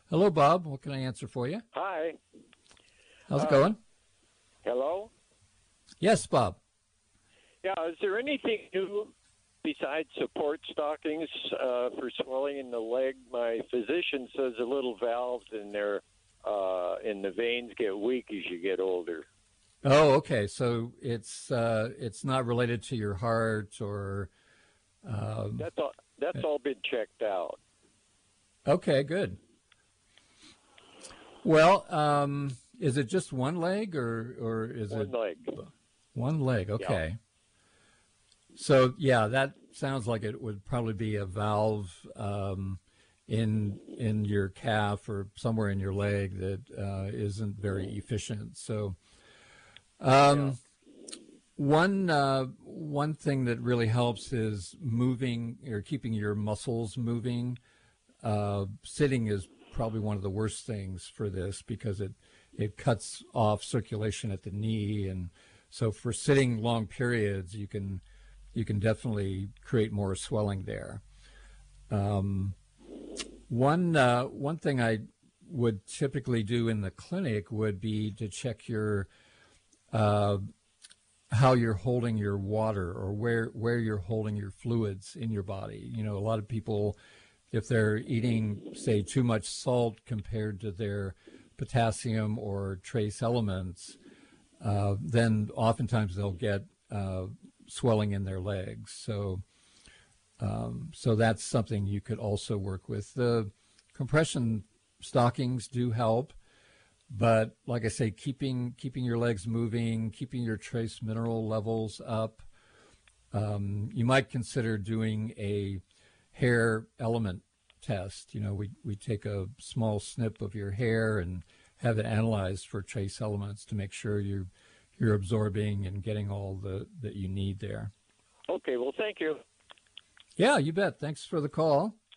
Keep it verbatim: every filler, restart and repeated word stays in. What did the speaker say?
Hello, Bob. What can I answer for you? Hi. How's it Uh, going? hello? Yes, Bob. Yeah, is there anything new besides support stockings uh, for swelling in the leg? My physician says the little valves in there uh, in the veins get weak as you get older. Oh, okay. So it's uh, it's not related to your heart or. Um, That's all. That's all been checked out. okay, good. Well, um, is it just one leg or or is it One leg. one leg? Yeah. Okay. So yeah, that sounds like it would probably be a valve um, in in your calf or somewhere in your leg that uh, isn't very efficient. So Yeah. um, one uh, one thing that really helps is moving or keeping your muscles moving. Uh, sitting is probably one of the worst things for this because it it cuts off circulation at the knee, and so for sitting long periods, you can you can definitely create more swelling there. Um, one uh, one thing I would typically do in the clinic would be to check your uh, how you're holding your water or where where you're holding your fluids in your body. You know, a lot of people, if they're eating, say, too much salt compared to their potassium or trace elements, uh, then oftentimes they'll get uh, swelling in their legs. So, um, so that's something you could also work with. The compression stockings do help, but like I say, keeping keeping your legs moving, keeping your trace mineral levels up. Um, you might consider doing a hair element test. You know, we, we take a small snip of your hair and have it analyzed for trace elements to make sure you you're absorbing and getting all the that you need there. Okay. Well, thank you. Yeah, you bet. Thanks for the call.